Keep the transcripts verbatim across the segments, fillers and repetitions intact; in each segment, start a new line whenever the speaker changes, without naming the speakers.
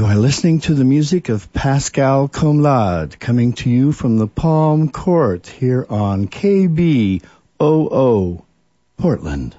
You are listening to the music of Pascal Comlade, coming to you from the Palm Court here on K B O O, Portland.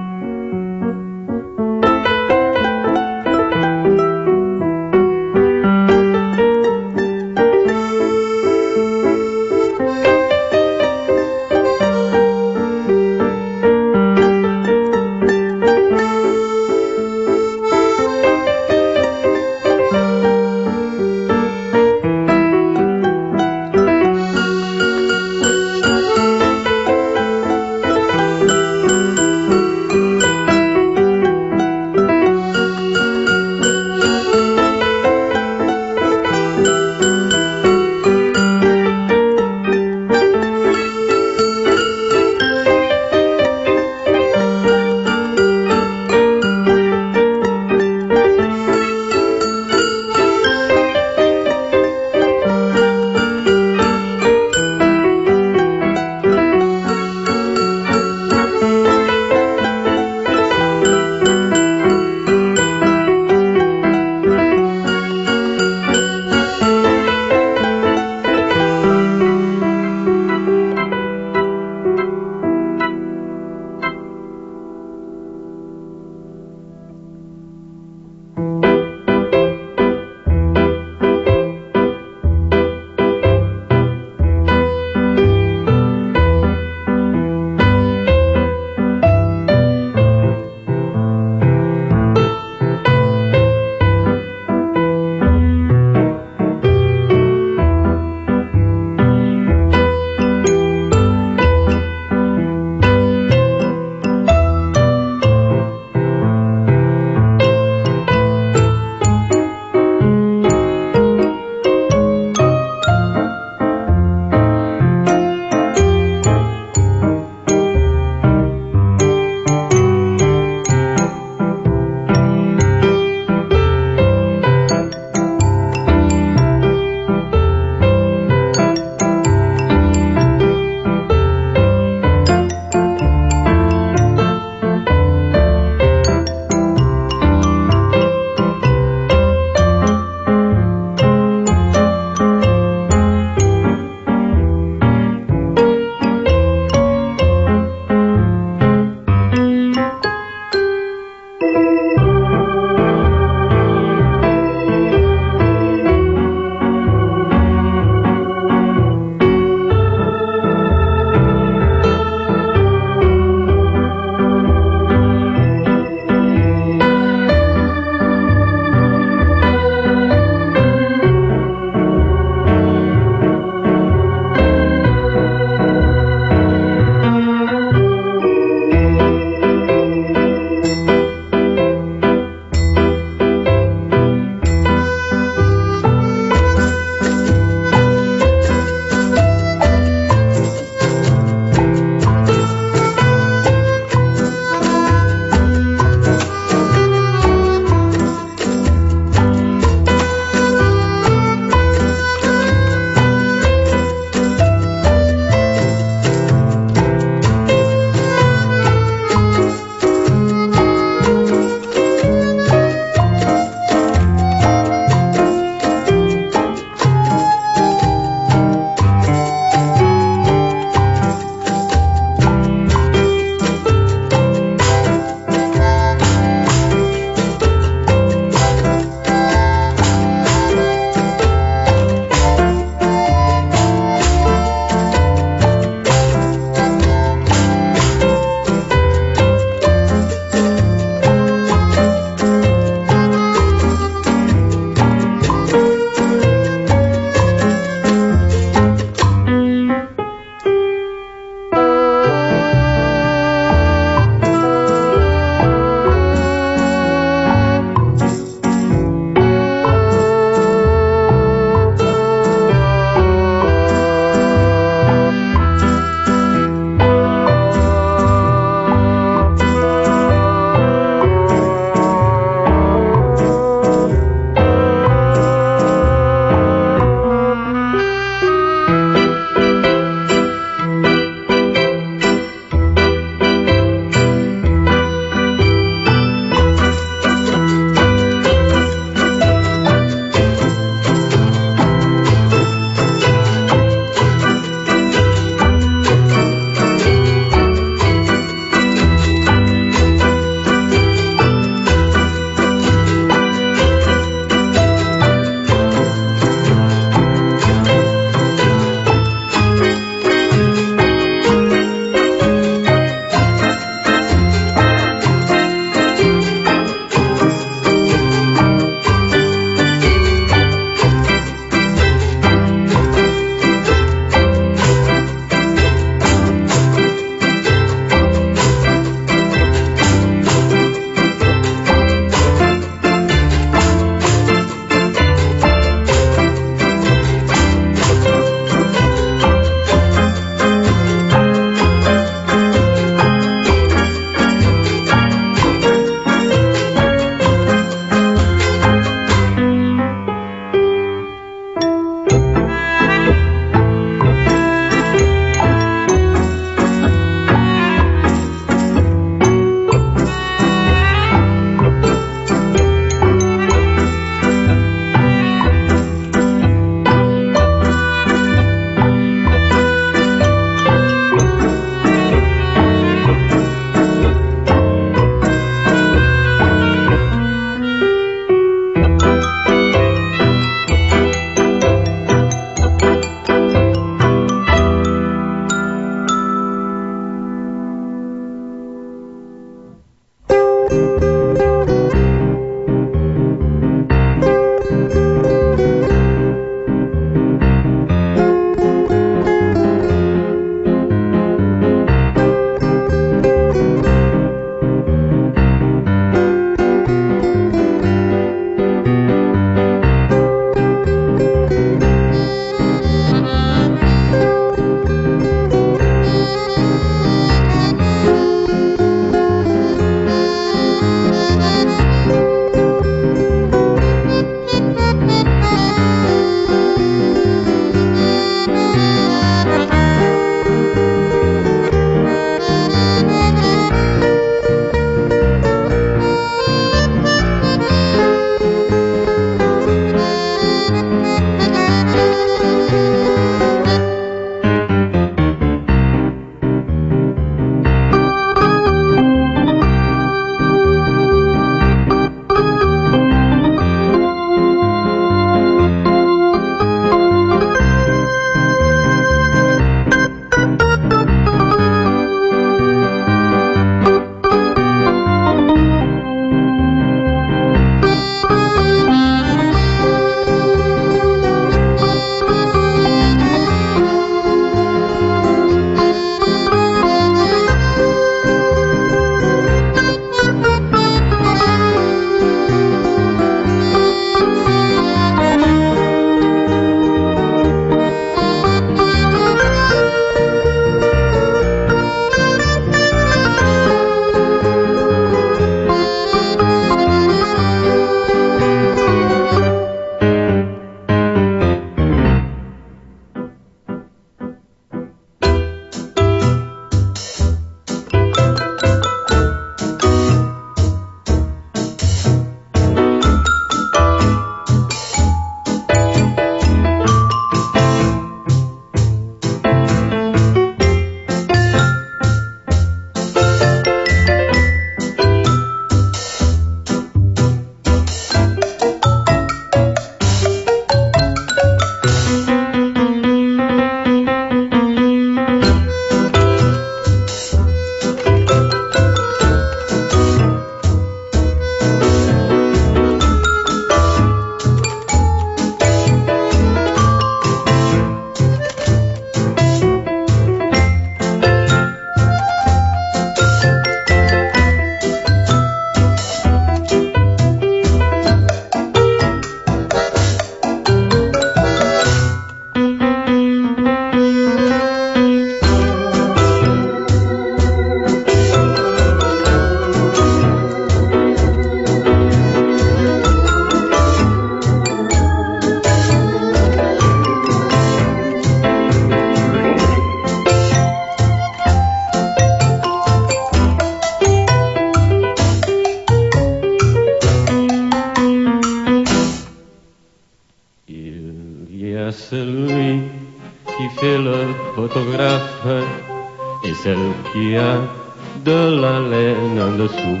Il y a celui qui fait le photographe et celle qui a de la laine en dessous.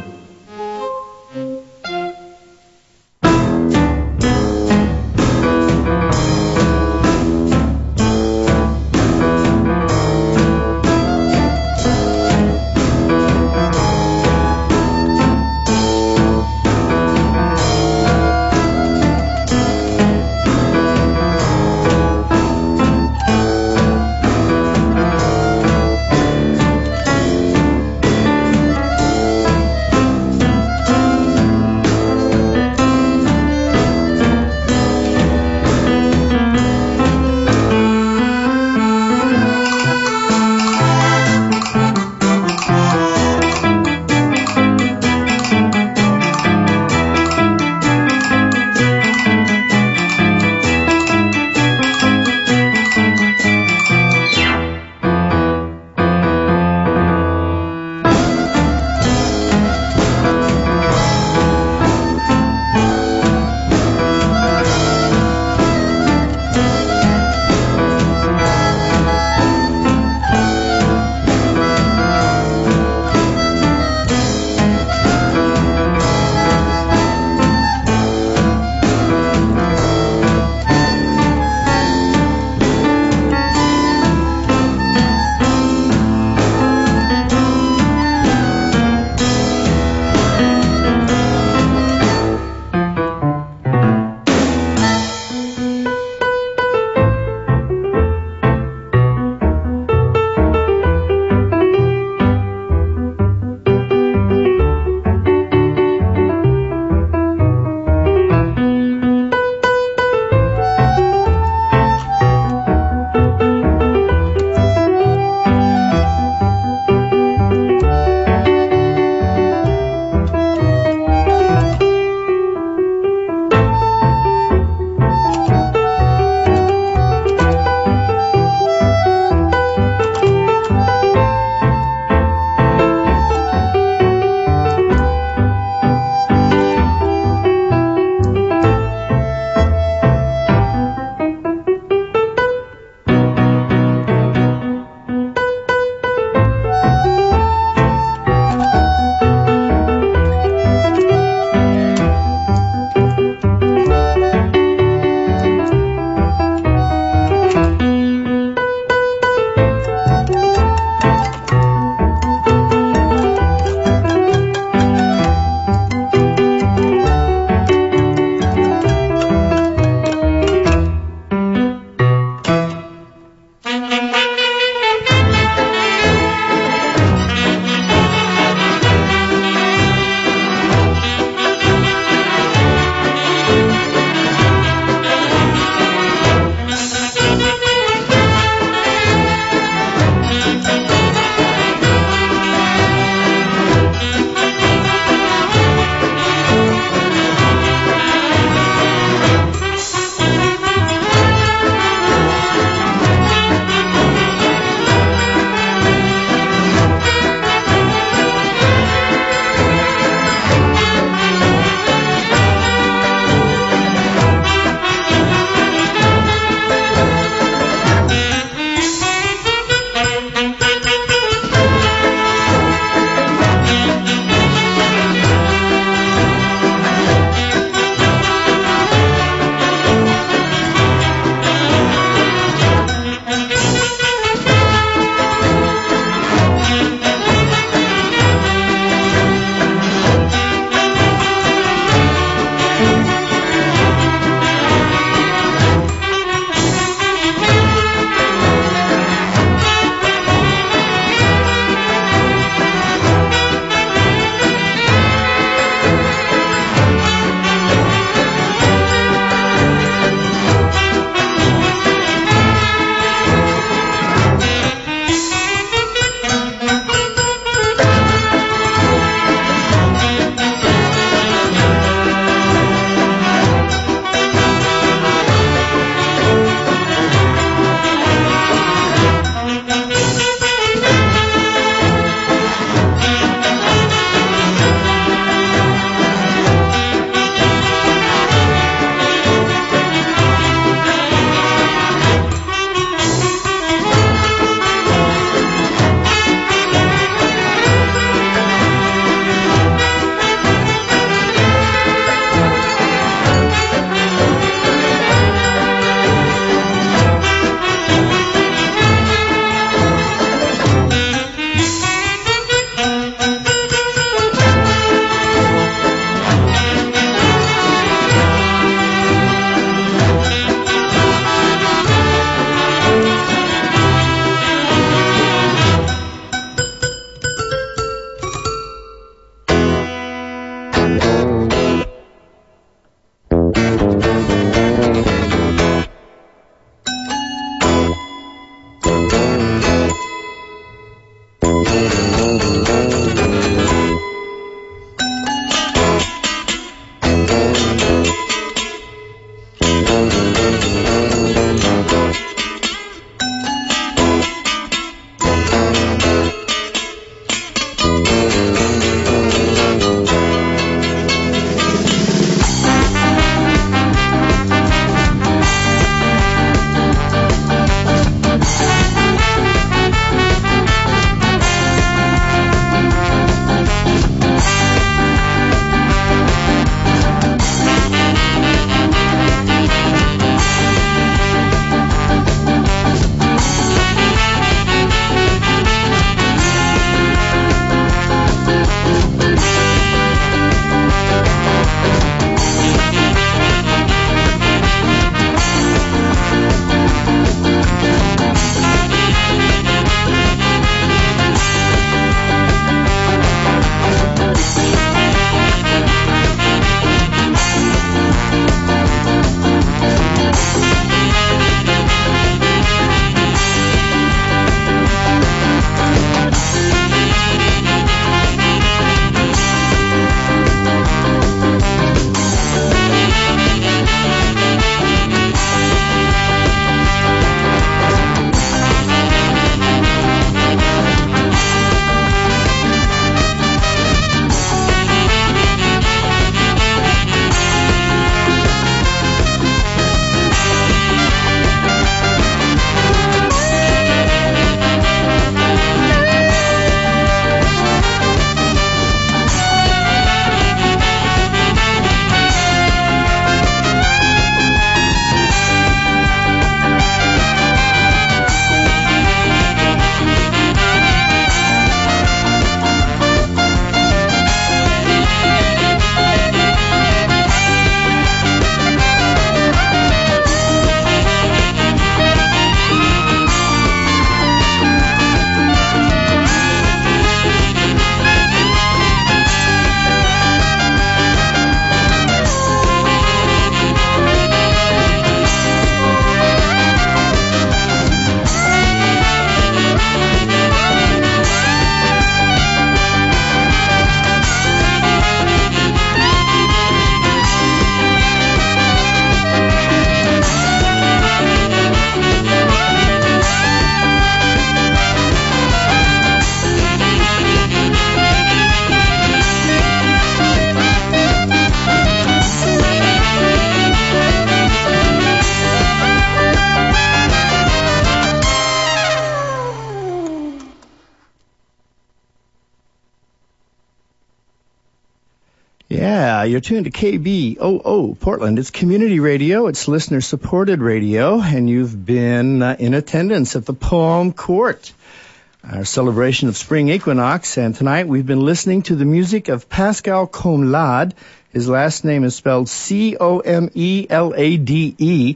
Yeah, you're tuned to K B O O Portland. It's community radio. It's listener-supported radio, and you've been uh, in attendance at the Palm Court, our celebration of spring equinox. And tonight we've been listening to the music of Pascal Comlade. His last name is spelled C O M E L A D E,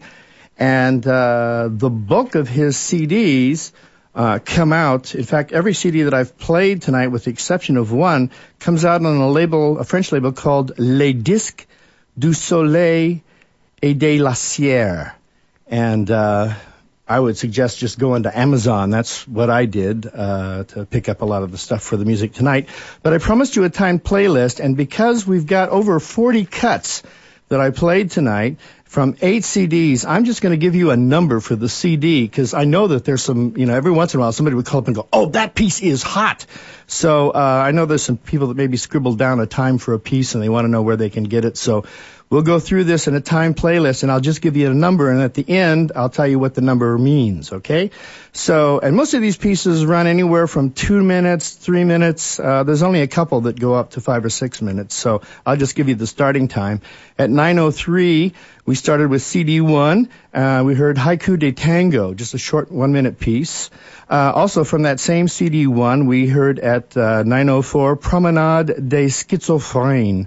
and uh, the bulk of his C Ds Uh, come out. In fact, every C D that I've played tonight, with the exception of one, comes out on a label, a French label called Les Disques du Soleil et de la Sierre. And uh, I would suggest just going to Amazon. That's what I did uh, to pick up a lot of the stuff for the music tonight. But I promised you a timed playlist, and because we've got over forty cuts that I played tonight from eight C Ds, I'm just going to give you a number for the C D, because I know that there's some, you know, every once in a while somebody would call up and go, oh, that piece is hot. So uh, I know there's some people that maybe scribbled down a time for a piece and they want to know where they can get it. So we'll go through this in a time playlist, and I'll just give you a number, and at the end, I'll tell you what the number means, okay? So, and most of these pieces run anywhere from two minutes, three minutes. Uh, there's only a couple that go up to five or six minutes, so I'll just give you the starting time. At nine oh three, we started with C D one. Uh, we heard Haiku de Tango, just a short one-minute piece. Uh, also from that same C D one, we heard at uh, nine oh four, Promenade des Schizophrènes.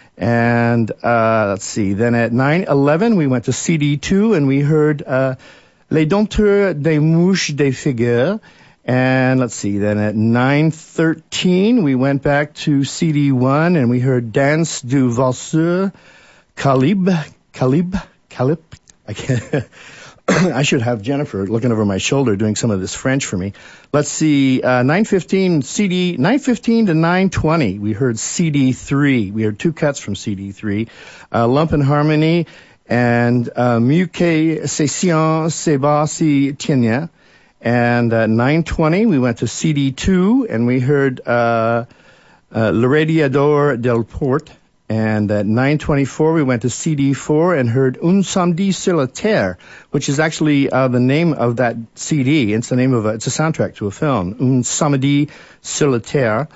And uh let's see, then at nine eleven we went to C D two, and we heard uh Les Dompteurs des Mouches des Figures. And let's see, then at nine thirteen we went back to C D one, and we heard Danse du Valseur, Calibre, Calibre, Calibre. I can't I should have Jennifer looking over my shoulder doing some of this French for me. Let's see, uh, nine fifteen C D, nine fifteen to nine twenty, we heard C D three. We heard two cuts from C D three. Uh, Lump and Harmony and uh, Mieux que Session Seba Si Tienya. And at nine twenty, we went to C D two, and we heard uh, uh, Le Radiador del Port. And at nine twenty-four, we went to C D four and heard Un Samedi sur la Terre, which is actually uh, the name of that C D. It's the name of a, it's a soundtrack to a film, Un Samedi sur la Terre.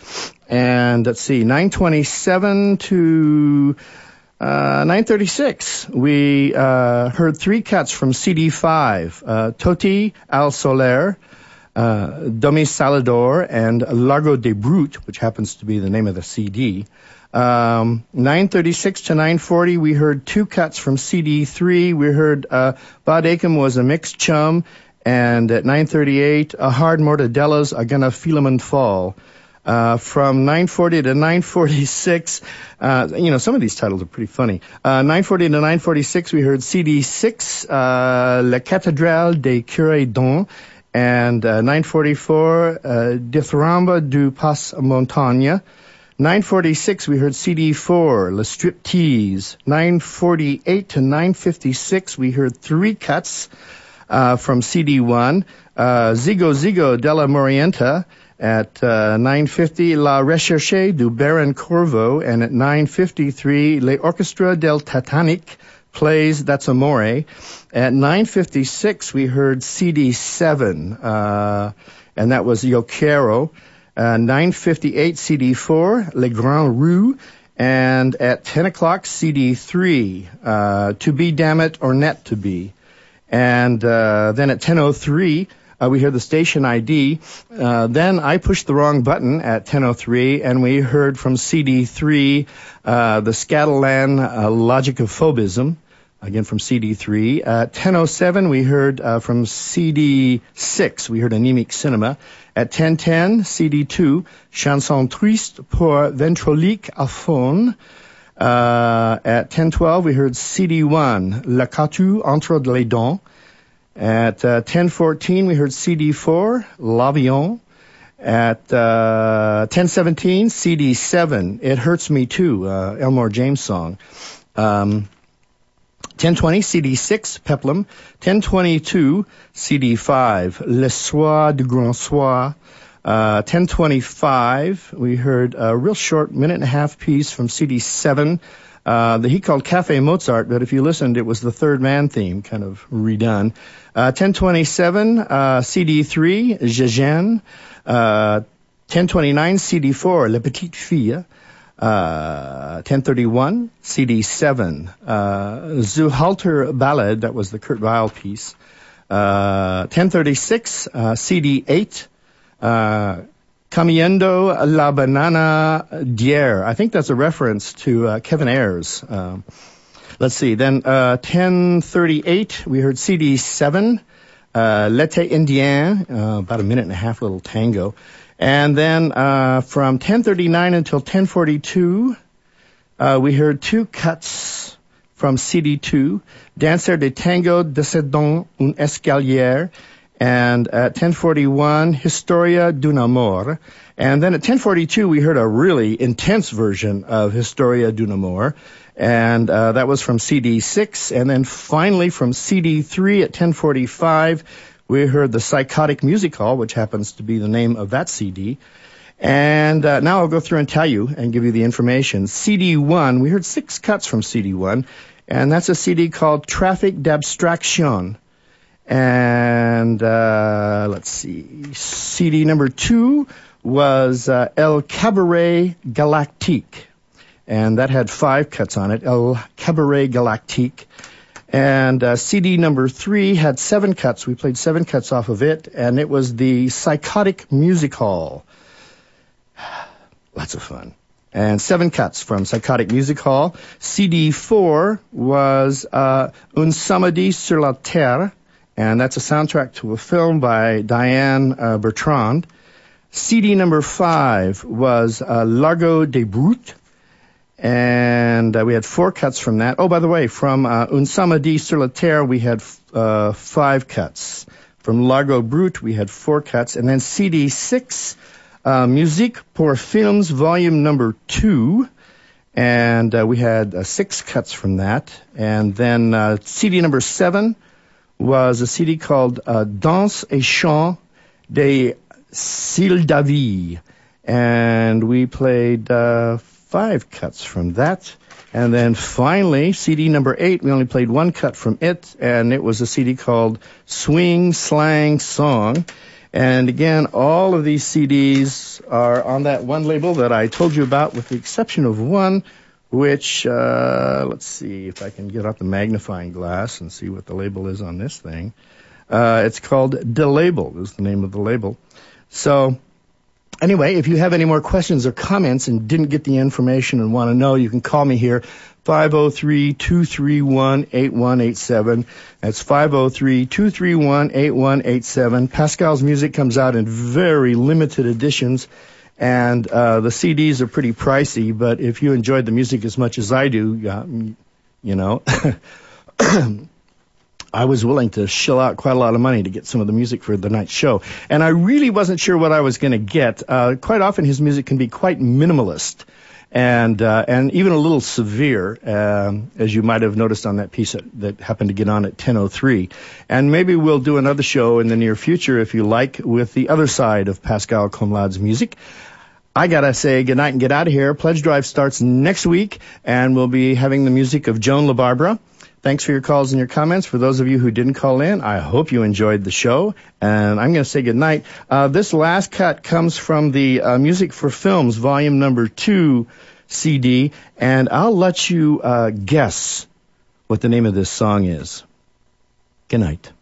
And let's see, nine twenty-seven to uh, nine thirty-six, we uh, heard three cuts from C D five, uh, Toti al Soler, uh, Domi Salador, and Largo de Brut, which happens to be the name of the C D. Um, nine thirty-six to nine forty, we heard two cuts from C D three. We heard uh, Bod Acom was a mixed chum, and at nine thirty-eight, A Hard Mortadella's A Gonna Philemon Fall. Uh, from nine forty to nine forty-six, uh, you know, some of these titles are pretty funny. Uh, nine forty to nine forty-six, we heard C D six, uh, La Cathédrale des Curés d'On, and uh, nine forty-four, uh, Dithyrambe du Pas Montagne. nine forty-six, we heard C D four, Le Striptease. nine forty-eight to nine fifty-six, we heard three cuts uh, from C D one, uh, Zigo Zigo della Morienta. At uh, nine fifty, La Recherche du Baron Corvo, and at nine fifty-three, L'Orchestra del Titanic plays That's Amore. At nine fifty-six, we heard C D seven, uh, and that was Yo Quiero. Uh, nine fifty-eight, C D four, Les Grands Rues, and at ten o'clock, C D three, uh, To Be Damn It or Net to Be. And uh, then at ten oh three, Uh, we heard the station I D. Uh, then I pushed the wrong button at ten oh three, and we heard from C D three, uh, the Scatterland uh, Logic of Phobism, again from C D three. At ten oh seven, we heard uh, from C D six, we heard Anemic Cinema. At ten ten, C D two, Chanson Triste pour Ventrolique à Faune. Uh, at ten twelve, we heard C D one, La Catu entre les dents. At uh, ten fourteen, we heard C D four, L'Avion. At uh, ten seventeen, C D seven, It Hurts Me Too, uh, Elmore James song. Um, ten twenty, C D six, Peplum. ten twenty-two, C D five, Le Soir du Grand Soir. Uh, ten twenty-five, we heard a real short minute and a half piece from C D seven, uh, that he called Café Mozart, but if you listened, it was the Third Man theme, kind of redone. Uh, ten twenty-seven, uh, C D three, Je Gêne. Uh, ten twenty-nine, C D four, La Petite Fille. Uh, ten thirty-one, C D seven, uh, Zuhalter Ballad, that was the Kurt Weill piece. Uh, ten thirty-six, uh, C D eight, uh, Comiendo la Banana d'Hier. I think that's a reference to uh, Kevin Ayers. Um, let's see. Then uh, ten thirty-eight, we heard C D seven, uh, L'été Indien, uh, about a minute and a half, little tango. And then uh, from ten thirty-nine until ten forty-two, uh, we heard two cuts from C D two, Dancer de Tango descendant un escalier. And at ten forty-one, Historia d'un Amor. And then at ten forty-two, we heard a really intense version of Historia d'un Amor. And uh, that was from C D six. And then finally from C D three at ten forty-five, we heard the Psychotic Music Hall, which happens to be the name of that C D. And uh, now I'll go through and tell you and give you the information. C D one, we heard six cuts from C D one. And that's a C D called Traffic d'Abstraction. And uh, let's see, C D number two was uh, El Cabaret Galactique, and that had five cuts on it, El Cabaret Galactique. And uh, C D number three had seven cuts. We played seven cuts off of it, and it was the Psychotic Music Hall. Lots of fun. And seven cuts from Psychotic Music Hall. C D four was uh, Un Samedi sur la Terre, and that's a soundtrack to a film by Diane uh, Bertrand. C D number five was uh, Largo de Brut, and uh, we had four cuts from that. Oh, by the way, from uh, Un Samedi sur la Terre, we had uh, five cuts. From Largo Brut, we had four cuts. And then C D six, uh, Musique pour Films, volume number two. And uh, we had uh, six cuts from that. And then uh, C D number seven was a C D called uh, Danse et Chant des Sildavie. And we played uh, five cuts from that. And then finally, C D number eight, we only played one cut from it, and it was a C D called Swing Slang Song. And again, all of these C Ds are on that one label that I told you about, with the exception of one, which, uh, let's see if I can get out the magnifying glass and see what the label is on this thing. Uh, it's called DeLabel, is the name of the label. So, anyway, if you have any more questions or comments and didn't get the information and want to know, you can call me here, five oh three, two three one, eight one eight seven. That's five oh three, two three one, eight one eight seven. Pascal's music comes out in very limited editions, and uh, the C Ds are pretty pricey, but if you enjoyed the music as much as I do, uh, you know, I was willing to shell out quite a lot of money to get some of the music for the night show. And I really wasn't sure what I was going to get. Uh, quite often his music can be quite minimalist and uh, and even a little severe, um, as you might have noticed on that piece that, that happened to get on at ten oh three. And maybe we'll do another show in the near future, if you like, with the other side of Pascal Comlade's music. I gotta say goodnight and get out of here. Pledge Drive starts next week, and we'll be having the music of Joan LaBarbera. Thanks for your calls and your comments. For those of you who didn't call in, I hope you enjoyed the show, and I'm going to say goodnight. Uh, this last cut comes from the uh, Music for Films, volume number two C D, and I'll let you uh, guess what the name of this song is. Good night.